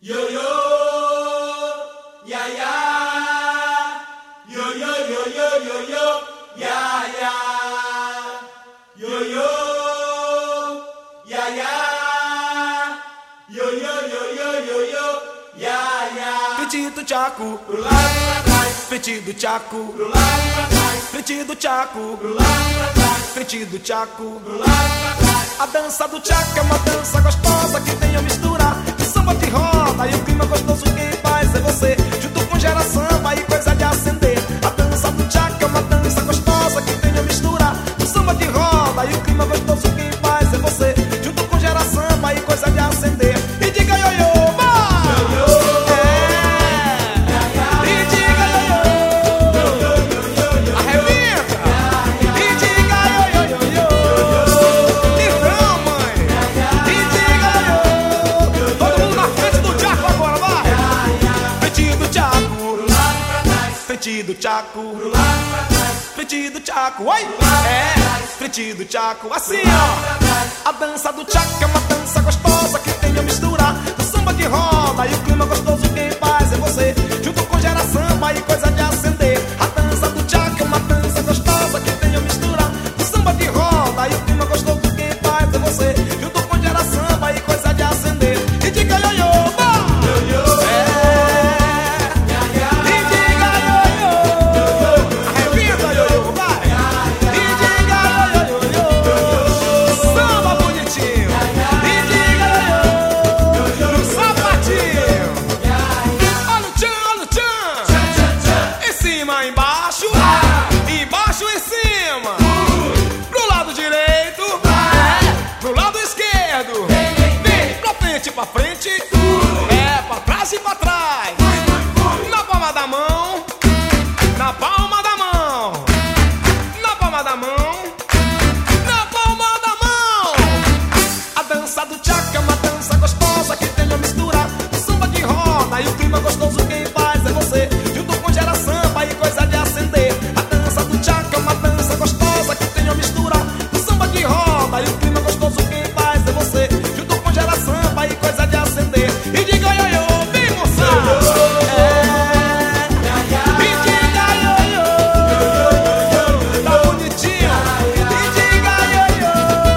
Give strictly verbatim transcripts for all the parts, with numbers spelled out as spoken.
Yo yo, ya ya, yo yo yo yo yo yo, ya ya, yo yo, ya ya, yo yo yo yo yo yo, ya ya. Frente do Tchaco, Pro lado e pra trás, frente do Tchaco, pro lado e pra trás, frente do Tchaco, pro lado e pra trás, frente do Tchaco. pro lado e pra trás. A dança do Tchaco é uma dança gostosa que tem a mistura de samba de roda e o clima gostoso quem faz é você. Junto com gera samba e coisa de acender. A dança do Tchaco é uma dança gostosa que tem a mistura de samba de roda e o clima gostoso quem faz é você. Junto com gera samba e coisa de acender. E diga ioiô, vai! É! E diga ioiô, arrebenta! E diga ioiô, então mãe! E diga ioiô, todo mundo na frente do Tchaco agora, vai! Frente do Tchaco, frente do Tchaco, frente do Tchaco, oi! É, frente do Tchaco, assim ó! A dança do Tchaco é uma dança gostosa que tem a mistura do samba de roda e o clima gostoso quem faz é você. Junto com gera samba e coisa de acender. A dança do Tchaco é uma dança gostosa que tem a mistura do samba de roda e o clima gostoso quem faz é você. Junto com gera samba e coisa de acender. E diga ioiô, vai! Embaixo, embaixo e cima. Pro lado direito, pro lado esquerdo. Vem pra frente, pra frente. É, pra trás e pra trás. Na palma da mão, na palma da mão, na palma da mão, na palma da mão. A dança do Tchaco é uma dança gostosa que tem a mistura do samba de roda e o clima gostoso quem faz é você. Junto com gera samba e coisa de acender. A dança do Tchaco é uma dança gostosa que tem a mistura do samba de roda e o clima gostoso quem faz é você. Junto com gera samba e coisa de acender. E diga ioiô, vem moçada! É, e diga ioiô, tá bonitinho. E diga ioiô,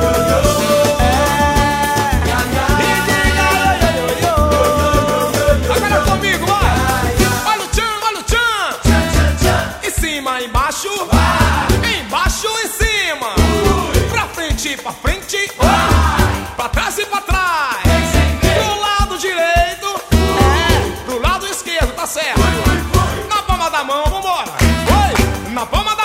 é, e diga ioiô. Agora comigo, vai! Olha o tchan, olha o tchan! Em cima, embaixo, embaixo e cima. Pra frente, pra frente, pra trás e pra trás. Pro lado direito, pro lado esquerdo, tá certo? Na palma da mão, vambora! Oi! Na palma da